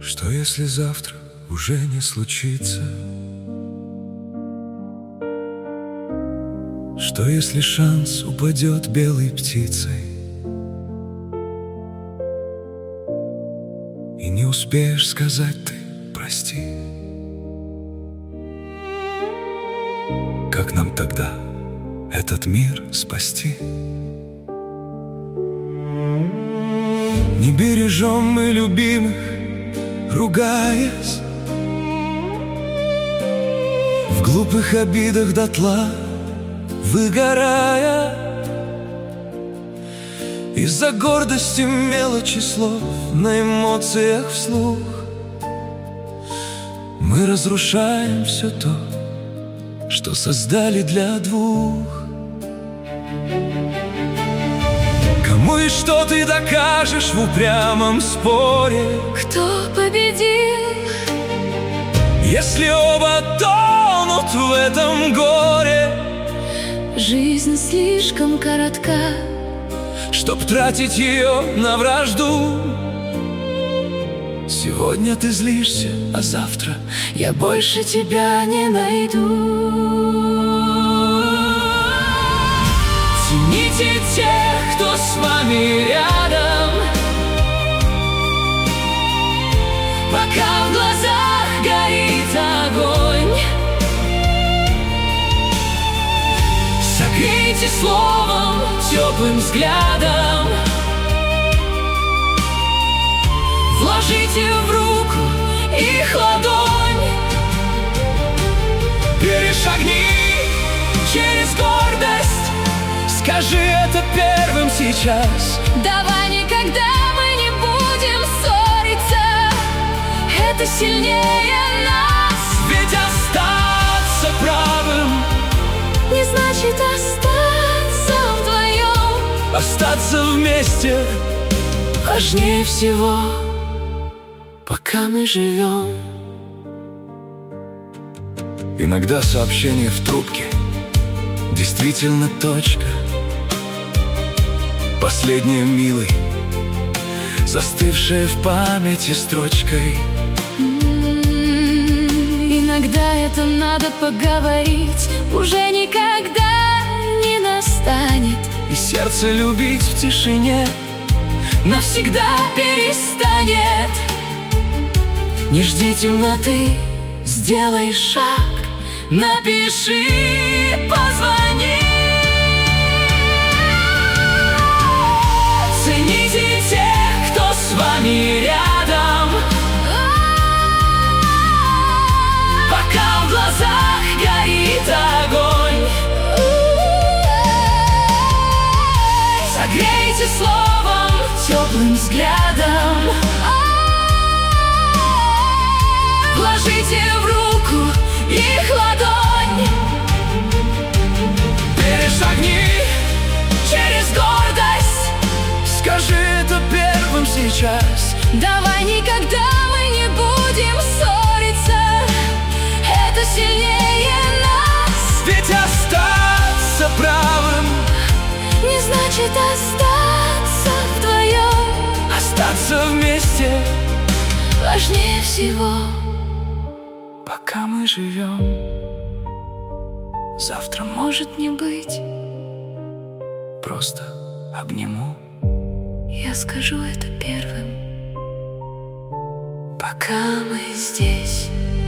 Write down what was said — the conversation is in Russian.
Что если завтра уже не случится? Что если шанс упадет белой птицей, и не успеешь сказать ты прости? Как нам тогда этот мир спасти? Не бережем мы любимых, ругаясь, в глупых обидах дотла выгорая. Из-за гордости мелочи слов, на эмоциях вслух мы разрушаем все то, что создали для двух. Кому и что ты докажешь в упрямом споре? Кто победил, если оба тонут в этом горе? жизнь слишком коротка, чтоб тратить ее на вражду. Сегодня ты злишься, а завтра я больше тебя не найду. Цените тех, кто с вами рядом, пока в глазах горит огонь. Согрейте словом, теплым взглядом, вложите в руку их ладонь. Перешагни через гордость, скажи это первым сейчас. Давай никогда мы не будем ссориться, это сильнее нас. Ведь остаться правым не значит остаться вдвоем. Остаться вместе важнее всего, пока мы живем. Иногда сообщение в трубке действительно точка. Последняя милый, застывшая в памяти строчкой. Иногда это надо поговорить, уже никогда не настанет. И сердце любить в тишине навсегда перестанет. не жди темноты, Сделай шаг, напиши, позвони. цените тех, кто с вами рядом, пока в глазах горит огонь. Согрейте словом, Теплым взглядом вложите в руку их ладонь. Перешагни через гордость, скажи это первым сейчас. Давай никогда мы не будем ссориться, это сильнее нас. Ведь остаться правым не значит остаться вдвоем. остаться вместе Важнее всего, пока мы живем. Завтра может не быть. просто обниму, Я скажу это первым, пока мы здесь.